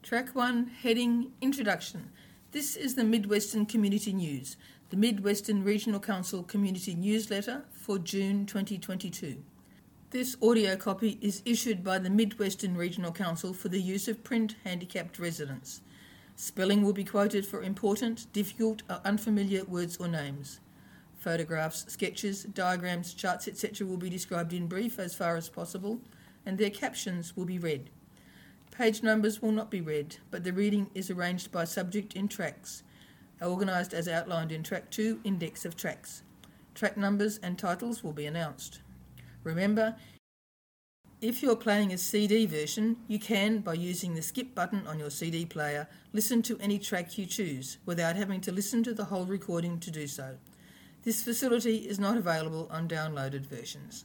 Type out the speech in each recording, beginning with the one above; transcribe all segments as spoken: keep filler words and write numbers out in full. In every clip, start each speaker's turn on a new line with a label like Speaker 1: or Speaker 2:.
Speaker 1: Track one, heading Introduction. This is the Mid-Western Community News, the Mid-Western Regional Council Community Newsletter for June twenty twenty-two. This audio copy is issued by the Mid-Western Regional Council for the use of print handicapped residents. Spelling will be quoted for important, difficult or unfamiliar words or names. Photographs, sketches, diagrams, charts, et cetera will be described in brief as far as possible, and their captions will be read. Page numbers will not be read, but the reading is arranged by subject in tracks, organised as outlined in Track two, Index of Tracks. Track numbers and titles will be announced. Remember, if you're playing a C D version, you can, by using the skip button on your C D player, listen to any track you choose, without having to listen to the whole recording to do so. This facility is not available on downloaded versions.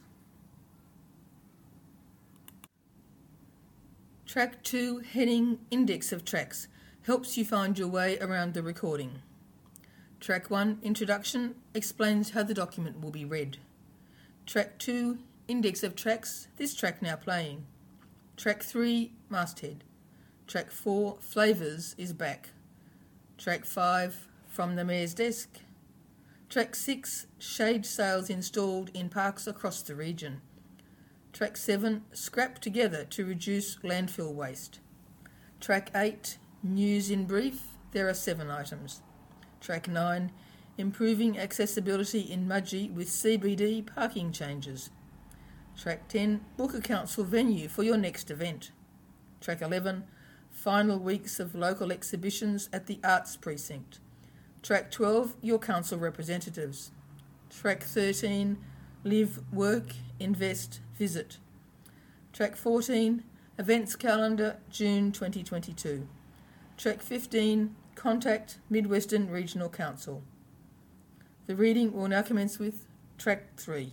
Speaker 1: Track two, heading Index of Tracks, helps you find your way around the recording. Track one, Introduction, explains how the document will be read. Track two, Index of Tracks, this track now playing. Track three, Masthead. Track four, Flavours is back. Track five, From the Mayor's Desk. Track six, Shade sails installed in parks across the region. Track seven, Scrap together to reduce landfill waste. Track eight, News in brief, there are seven items. Track nine, Improving accessibility in Mudgee with C B D parking changes. Track ten, Book a council venue for your next event. Track eleven, Final weeks of local exhibitions at the Arts Precinct. Track twelve, Your council representatives. Track thirteen, Live, Work, Invest, Visit. Track fourteen, Events Calendar, June twenty twenty-two. Track fifteen, Contact Mid-Western Regional Council. The reading will now commence with Track three.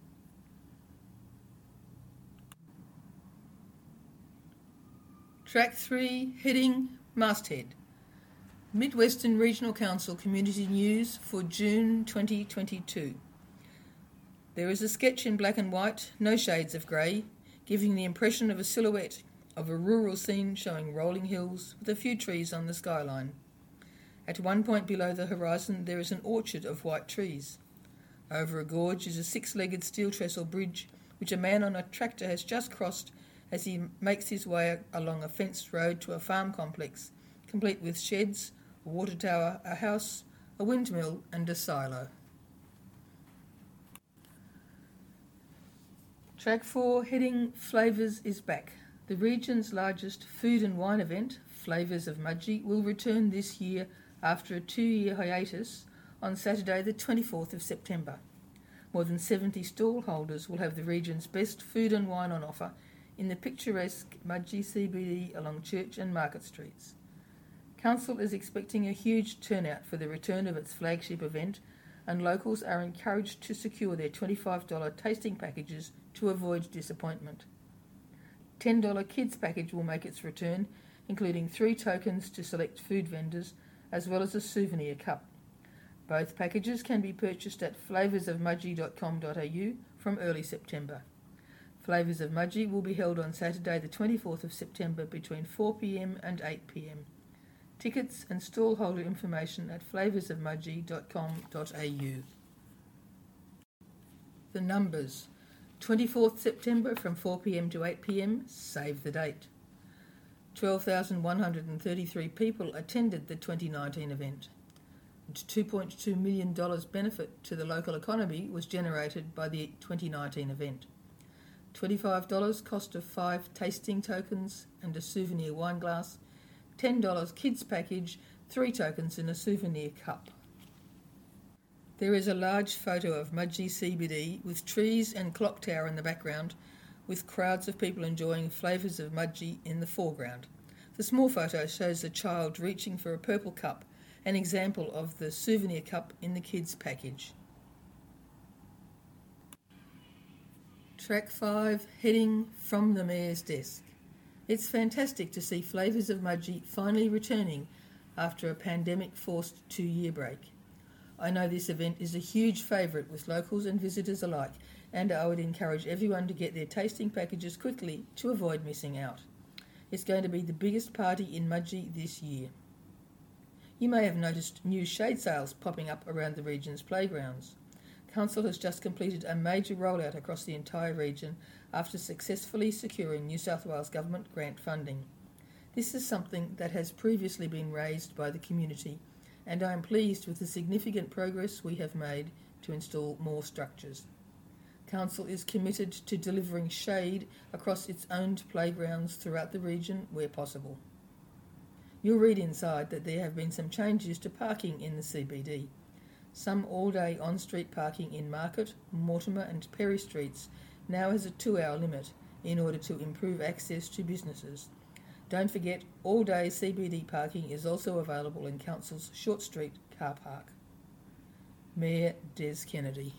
Speaker 1: Track three, heading Masthead. Mid-Western Regional Council Community News for June twenty twenty-two. There is a sketch in black and white, no shades of grey, giving the impression of a silhouette of a rural scene showing rolling hills with a few trees on the skyline. At one point below the horizon there is an orchard of white trees. Over a gorge is a six-legged steel trestle bridge which a man on a tractor has just crossed as he makes his way along a fenced road to a farm complex, complete with sheds, a water tower, a house, a windmill and a silo. Track four, heading Flavours is back. The region's largest food and wine event, Flavours of Mudgee, will return this year after a two-year hiatus on Saturday the twenty-fourth of September. More than seventy stall holders will have the region's best food and wine on offer in the picturesque Mudgee C B D along Church and Market Streets. Council is expecting a huge turnout for the return of its flagship event, and locals are encouraged to secure their twenty-five dollars tasting packages to avoid disappointment. ten dollars kids package will make its return, including three tokens to select food vendors, as well as a souvenir cup. Both packages can be purchased at flavours of mudgee dot com dot a u from early September. Flavours of Mudgee will be held on Saturday the twenty-fourth of September between four p.m. and eight p.m. Tickets and stallholder information at flavours of mudgee dot com dot a u. The numbers. twenty-fourth September from four p.m. to eight p.m. Save the date. twelve thousand one hundred thirty-three people attended the twenty nineteen event. And two point two million dollars benefit to the local economy was generated by the twenty nineteen event. twenty-five dollars cost of five tasting tokens and a souvenir wine glass, ten dollars kids package, three tokens and a souvenir cup. There is a large photo of Mudgee C B D with trees and clock tower in the background, with crowds of people enjoying Flavours of Mudgee in the foreground. The small photo shows a child reaching for a purple cup, an example of the souvenir cup in the kids package. Track five, heading From the Mayor's Desk. It's fantastic to see Flavours of Mudgee finally returning after a pandemic-forced two-year break. I know this event is a huge favourite with locals and visitors alike, and I would encourage everyone to get their tasting packages quickly to avoid missing out. is going to be the biggest party in Mudgee this year. You may have noticed new shade sails popping up around the region's playgrounds. Council has just completed a major rollout across the entire region after successfully securing New South Wales Government grant funding. This is something that has previously been raised by the community, and I am pleased with the significant progress we have made to install more structures. Council is committed to delivering shade across its owned playgrounds throughout the region where possible. You'll read inside that there have been some changes to parking in the C B D. Some all-day on-street parking in Market, Mortimer and Perry streets now has a two-hour limit in order to improve access to businesses. Don't forget, all-day C B D parking is also available in Council's Short Street car park. Mayor Des Kennedy.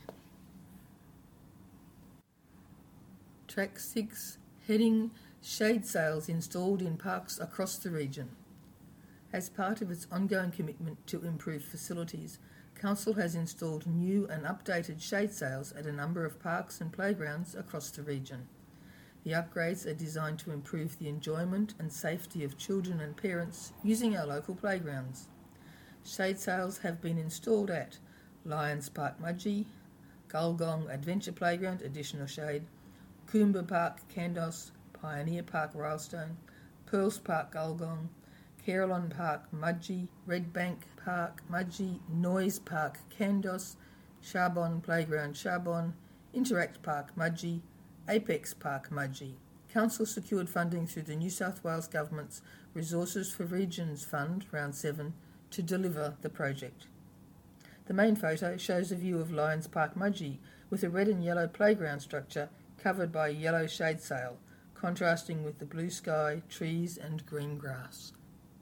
Speaker 1: Track six, heading shade sails installed in parks across the region. As part of its ongoing commitment to improve facilities, Council has installed new and updated shade sails at a number of parks and playgrounds across the region. The upgrades are designed to improve the enjoyment and safety of children and parents using our local playgrounds. Shade sails have been installed at Lions Park Mudgee, Gulgong Adventure Playground Additional Shade, Coomba Park Kandos, Pioneer Park Rylestone, Pearls Park Gulgong, Carillon Park Mudgee, Redbank Park Mudgee, Noise Park Kandos, Charbonne Playground Charbonne, Interact Park Mudgee, Apex Park Mudgee. Council secured funding through the New South Wales Government's Resources for Regions Fund, Round seven, to deliver the project. The main photo shows a view of Lions Park Mudgee with a red and yellow playground structure covered by a yellow shade sail, contrasting with the blue sky, trees and green grass.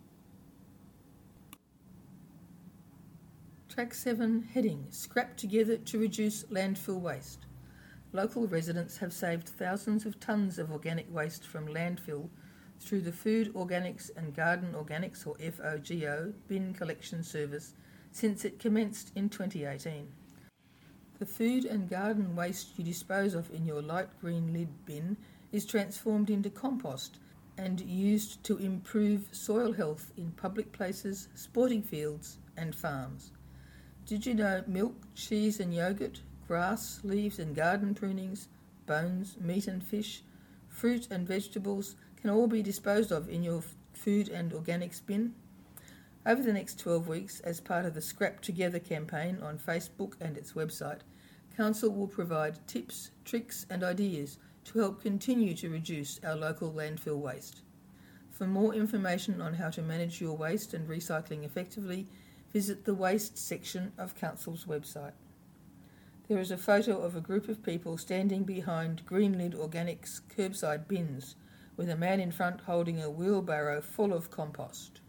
Speaker 1: Track seven, heading Scrap Together to Reduce Landfill Waste. Local residents have saved thousands of tonnes of organic waste from landfill through the Food Organics and Garden Organics, or F O G O, bin collection service since it commenced in twenty eighteen. The food and garden waste you dispose of in your light green lid bin is transformed into compost and used to improve soil health in public places, sporting fields and farms. Did you know milk, cheese and yogurt, grass, leaves and garden prunings, bones, meat and fish, fruit and vegetables can all be disposed of in your food and organics bin? Over the next twelve weeks, as part of the Scrap Together campaign on Facebook and its website, Council will provide tips, tricks and ideas to help continue to reduce our local landfill waste. For more information on how to manage your waste and recycling effectively, visit the Waste section of Council's website. There is a photo of a group of people standing behind Green Lid Organics curbside bins, with a man in front holding a wheelbarrow full of compost.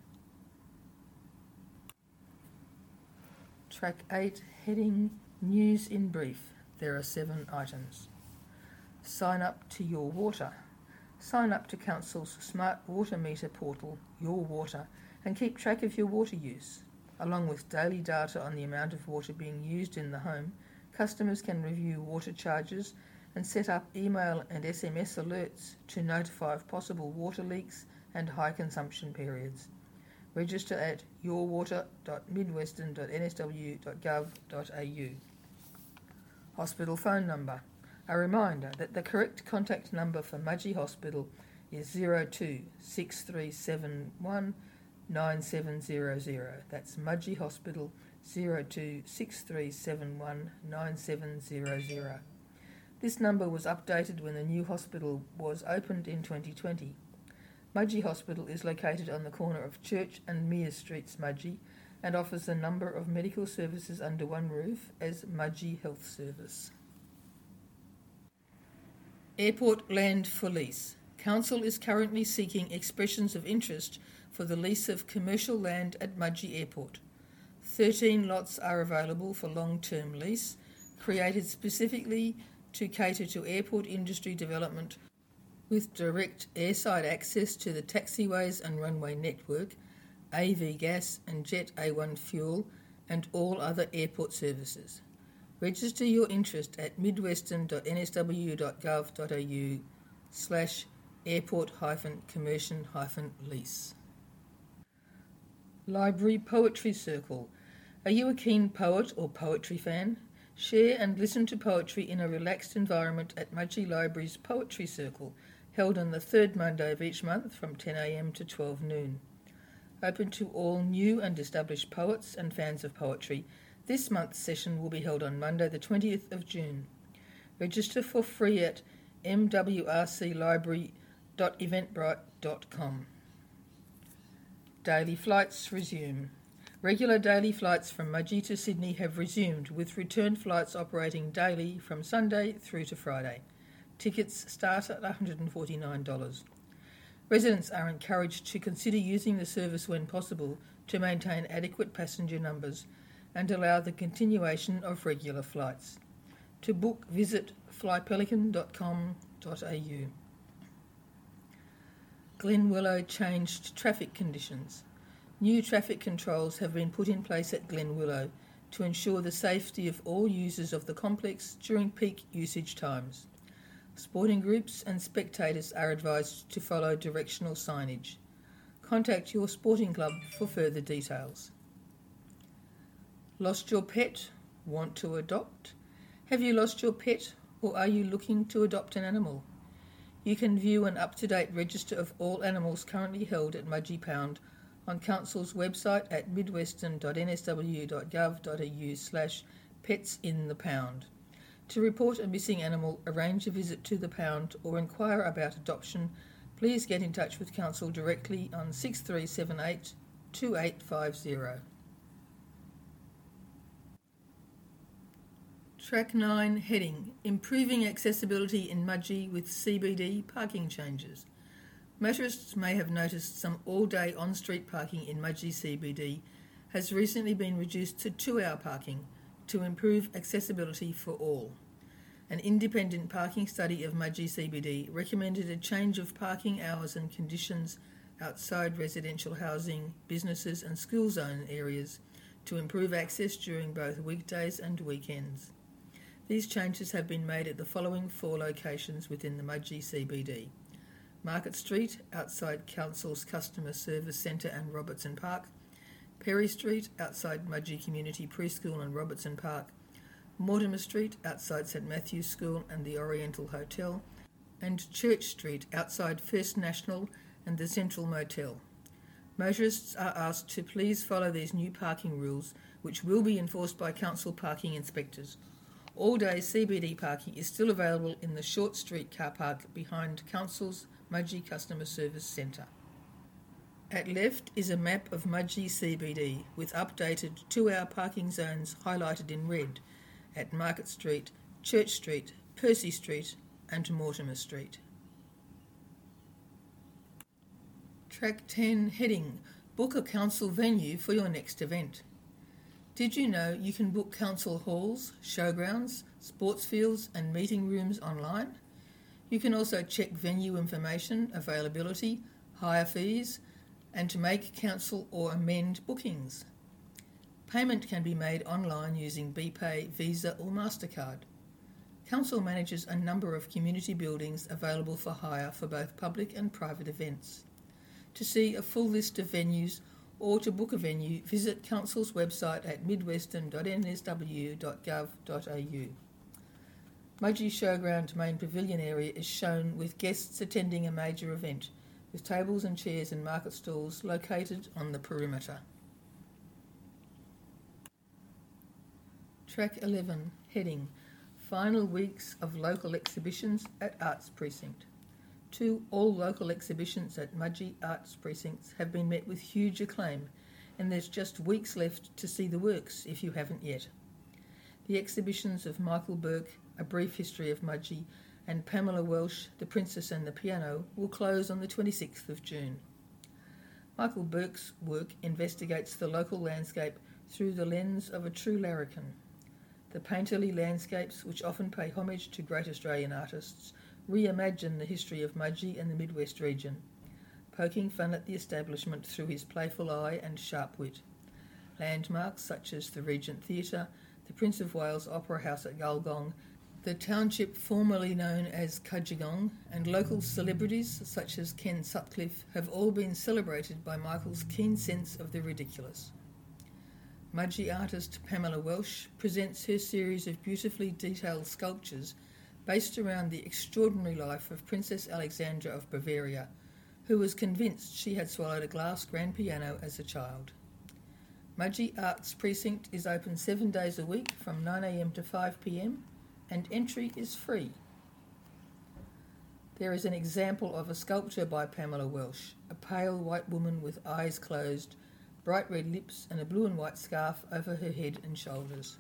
Speaker 1: Track eight, heading News in Brief. There are seven items. Sign up to Your Water. Sign up to Council's smart water meter portal, Your Water, and keep track of your water use. Along with daily data on the amount of water being used in the home, customers can review water charges and set up email and S M S alerts to notify of possible water leaks and high consumption periods. Register at your water dot midwestern dot n s w dot gov dot a u. Hospital phone number. A reminder that the correct contact number for Mudgee Hospital is zero two six three seven one nine seven zero zero. That's Mudgee Hospital, zero two six three seven one nine seven zero zero. This number was updated when the new hospital was opened in twenty twenty. Mudgee Hospital is located on the corner of Church and Mears Streets, Mudgee, and offers a number of medical services under one roof as Mudgee Health Service. Airport land for lease. Council is currently seeking expressions of interest for the lease of commercial land at Mudgee Airport. Thirteen lots are available for long-term lease, created specifically to cater to airport industry development with direct airside access to the taxiways and runway network, A V gas and Jet A one fuel, and all other airport services. Register your interest at midwestern dot n s w dot gov dot a u slash airport-commercial-lease. Library Poetry Circle. Are you a keen poet or poetry fan? Share and listen to poetry in a relaxed environment at Mudgee Library's Poetry Circle, held on the third Monday of each month from ten a m to twelve noon. Open to all new and established poets and fans of poetry, this month's session will be held on Monday the twentieth of June. Register for free at m w r c library dot eventbrite dot com. Daily flights resume. Regular daily flights from Mudgee to Sydney have resumed, with return flights operating daily from Sunday through to Friday. Tickets start at one hundred forty-nine dollars. Residents are encouraged to consider using the service when possible to maintain adequate passenger numbers and allow the continuation of regular flights. To book, visit fly pelican dot com dot a u. Glenwillow changed traffic conditions. New traffic controls have been put in place at Glenwillow to ensure the safety of all users of the complex during peak usage times. Sporting groups and spectators are advised to follow directional signage. Contact your sporting club for further details. Lost your pet? Want to adopt? Have you lost your pet, or are you looking to adopt an animal? You can view an up-to-date register of all animals currently held at Mudgee Pound on Council's website at midwestern dot n s w dot gov dot a u slash pets in the pound. To report a missing animal, arrange a visit to the pound, or inquire about adoption, please get in touch with Council directly on six three seven eight, two eight five zero. Track nine heading: Improving accessibility in Mudgee with C B D parking changes. Motorists may have noticed some all-day on-street parking in Mudgee C B D has recently been reduced to two-hour parking to improve accessibility for all. An independent parking study of Mudgee C B D recommended a change of parking hours and conditions outside residential housing, businesses and school zone areas to improve access during both weekdays and weekends. These changes have been made at the following four locations within the Mudgee C B D: Market Street, outside Council's Customer Service Centre and Robertson Park; Perry Street, outside Mudgee Community Preschool and Robertson Park; Mortimer Street, outside St Matthew's School and the Oriental Hotel; and Church Street, outside First National and the Central Motel. Motorists are asked to please follow these new parking rules, which will be enforced by Council parking inspectors. All-day C B D parking is still available in the Short Street car park behind Council's Mudgee Customer Service Centre. At left is a map of Mudgee C B D with updated two-hour parking zones highlighted in red at Market Street, Church Street, Percy Street and Mortimer Street. Track ten heading: Book a council venue for your next event. Did you know you can book council halls, showgrounds, sports fields and meeting rooms online? You can also check venue information, availability, hire fees, and to make, cancel or amend bookings. Payment can be made online using BPay, Visa or MasterCard. Council manages a number of community buildings available for hire for both public and private events. To see a full list of venues or to book a venue, visit Council's website at midwestern dot n s w dot gov dot a u. Mudgee Showground main pavilion area is shown with guests attending a major event, with tables and chairs and market stalls located on the perimeter. Track eleven, heading: Final weeks of local exhibitions at Arts Precinct. Two all local exhibitions at Mudgee Arts Precincts have been met with huge acclaim, and there's just weeks left to see the works if you haven't yet. The exhibitions of Michael Burke, A Brief History of Mudgee, and Pamela Welsh, The Princess and the Piano, will close on the twenty-sixth of June. Michael Burke's work investigates the local landscape through the lens of a true larrikin. The painterly landscapes, which often pay homage to great Australian artists, reimagine the history of Mudgee and the Midwest region, poking fun at the establishment through his playful eye and sharp wit. Landmarks such as the Regent Theatre, the Prince of Wales Opera House at Gulgong, The township, formerly known as Cudgegong, and local celebrities such as Ken Sutcliffe have all been celebrated by Michael's keen sense of the ridiculous. Mudgee artist Pamela Welsh presents her series of beautifully detailed sculptures based around the extraordinary life of Princess Alexandra of Bavaria, who was convinced she had swallowed a glass grand piano as a child. Mudgee Arts Precinct is open seven days a week from nine a m to five p m and entry is free. There is an example of a sculpture by Pamela Welsh, a pale white woman with eyes closed, bright red lips and a blue and white scarf over her head and shoulders.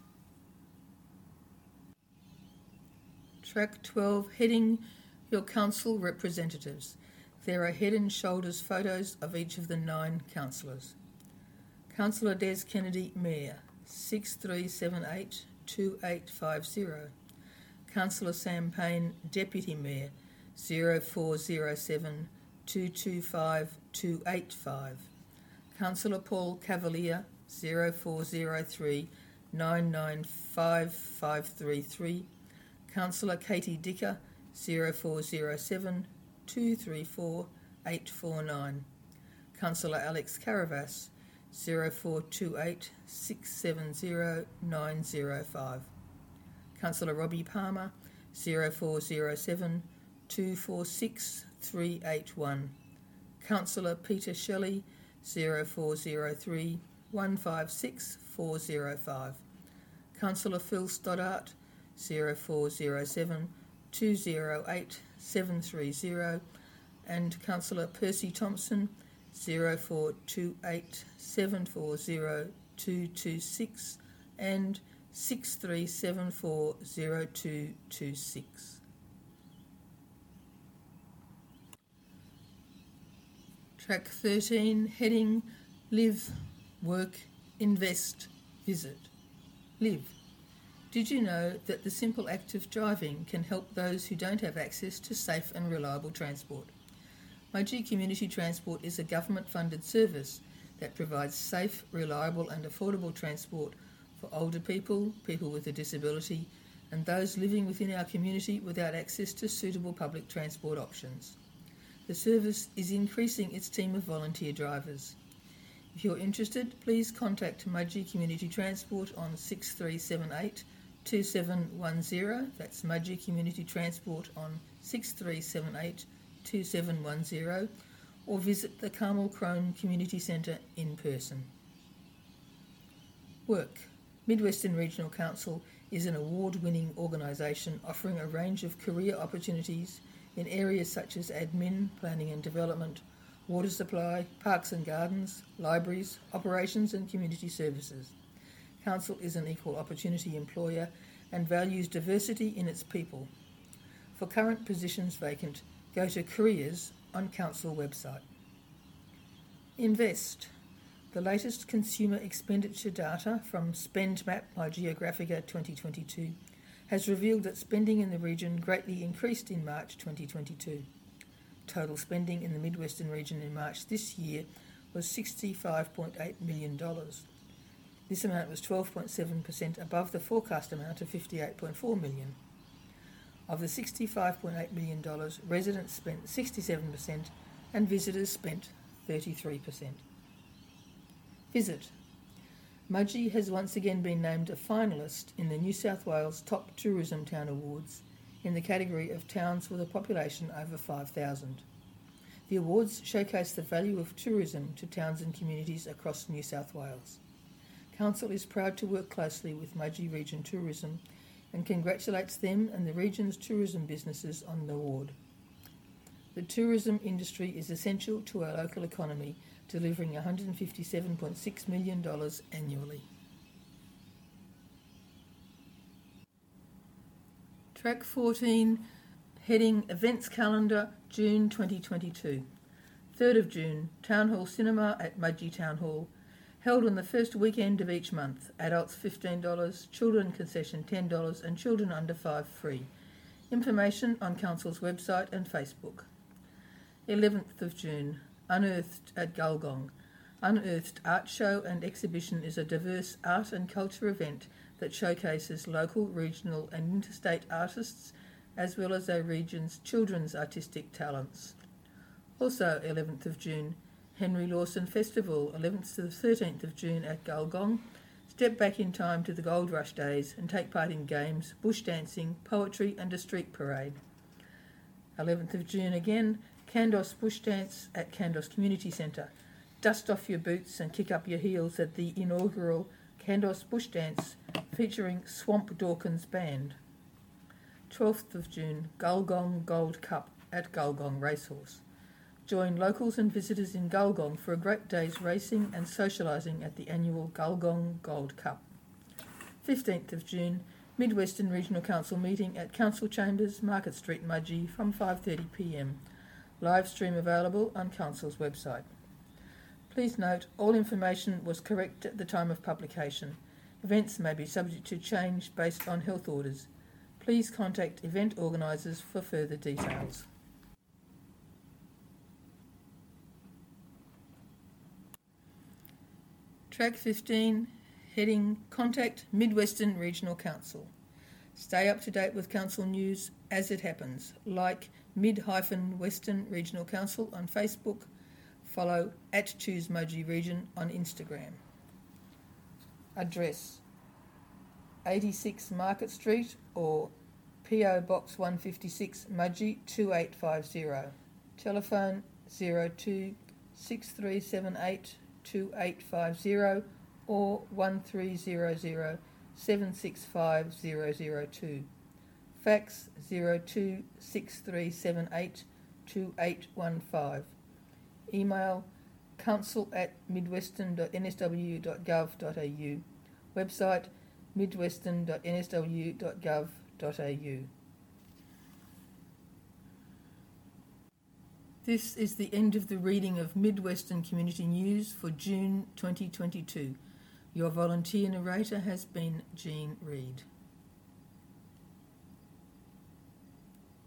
Speaker 1: Track twelve, heading Your Council Representatives. There are head and shoulders photos of each of the nine councillors. Councillor Des Kennedy, Mayor, six three seven eight two eight five zero. Councillor Sam Payne, Deputy Mayor, zero four zero seven two two five two eight five. Councillor Paul Cavalier, zero four zero three nine nine five five three three. Councillor Katie Dicker, zero four zero seven two three four eight four nine. Councillor Alex Caravas, zero four two eight six seven zero nine zero five. Councillor Robbie Palmer, zero four zero seven two four six three eight one. Councillor Peter Shelley, zero four zero three one five six four zero five. Councillor Phil Stoddart, zero four zero seven two zero eight seven three zero, and Councillor Percy Thompson, zero four two eight seven four zero two two six and six three seven four zero two two six. Track thirteen, heading Live, Work, Invest, Visit. Live. Did you know that the simple act of driving can help those who don't have access to safe and reliable transport? Mudgee Community Transport is a government-funded service that provides safe, reliable and affordable transport for older people, people with a disability, and those living within our community without access to suitable public transport options. The service is increasing its team of volunteer drivers. If you're interested, please contact Mudgee Community Transport on six three seven eight two seven one zero. That's Mudgee Community Transport on six three seven eight two seven one zero, or visit the Carmel Crone Community Centre in person. Work. Mid-Western Regional Council is an award-winning organisation offering a range of career opportunities in areas such as admin, planning and development, water supply, parks and gardens, libraries, operations and community services. Council is an equal opportunity employer and values diversity in its people. For current positions vacant, go to Careers on Council website. Invest. The latest consumer expenditure data from SpendMap by Geographica twenty twenty-two has revealed that spending in the region greatly increased in March twenty twenty-two. Total spending in the Mid-Western region in March this year was sixty-five point eight million dollars. This amount was twelve point seven percent above the forecast amount of fifty-eight point four million dollars. Of the sixty-five point eight million dollars, residents spent sixty-seven percent and visitors spent thirty-three percent. Visit. Mudgee has once again been named a finalist in the New South Wales Top Tourism Town Awards in the category of towns with a population over five thousand. The awards showcase the value of tourism to towns and communities across New South Wales. Council is proud to work closely with Mudgee Region Tourism and congratulates them and the region's tourism businesses on the award. The tourism industry is essential to our local economy, delivering one hundred fifty-seven point six million dollars annually. Track fourteen, heading Events Calendar, June twenty twenty-two. third of June, Town Hall Cinema at Mudgee Town Hall, held on the first weekend of each month. Adults fifteen dollars, children concession ten dollars and children under five free. Information on Council's website and Facebook. eleventh of June, Unearthed at Gulgong. Unearthed Art Show and Exhibition is a diverse art and culture event that showcases local, regional and interstate artists as well as our region's children's artistic talents. Also eleventh of June, Henry Lawson Festival, eleventh to the thirteenth of June at Gulgong. Step back in time to the Gold Rush days and take part in games, bush dancing, poetry and a street parade. eleventh of June again, Kandos Bush Dance at Kandos Community Centre. Dust off your boots and kick up your heels at the inaugural Kandos Bush Dance featuring Swamp Dawkins Band. twelfth of June, Gulgong Gold Cup at Gulgong Racehorse. Join locals and visitors in Gulgong for a great day's racing and socialising at the annual Gulgong Gold Cup. fifteenth of June, Mid-Western Regional Council meeting at Council Chambers, Market Street, Mudgee from five thirty p m. Live stream available on Council's website. Please note, all information was correct at the time of publication. Events may be subject to change based on health orders. Please contact event organisers for further details. Track fifteen, heading Contact Mid-Western Regional Council. Stay up to date with Council news as it happens. Like Mid-Western Regional Council on Facebook. Follow at Choose Mudgee Region on Instagram. Address eighty-six Market Street or P O Box one fifty-six Mudgee two eight five zero. Telephone zero two six three seven eight two eight five zero or one three zero zero seven six five zero zero two. Fax zero two six three seven eight two eight one five. Email council at midwestern dot n s w dot gov dot a u. Website midwestern dot n s w dot gov dot a u. This is the end of the reading of Mid-Western Community News for June twenty twenty-two. Your volunteer narrator has been Jean Reid.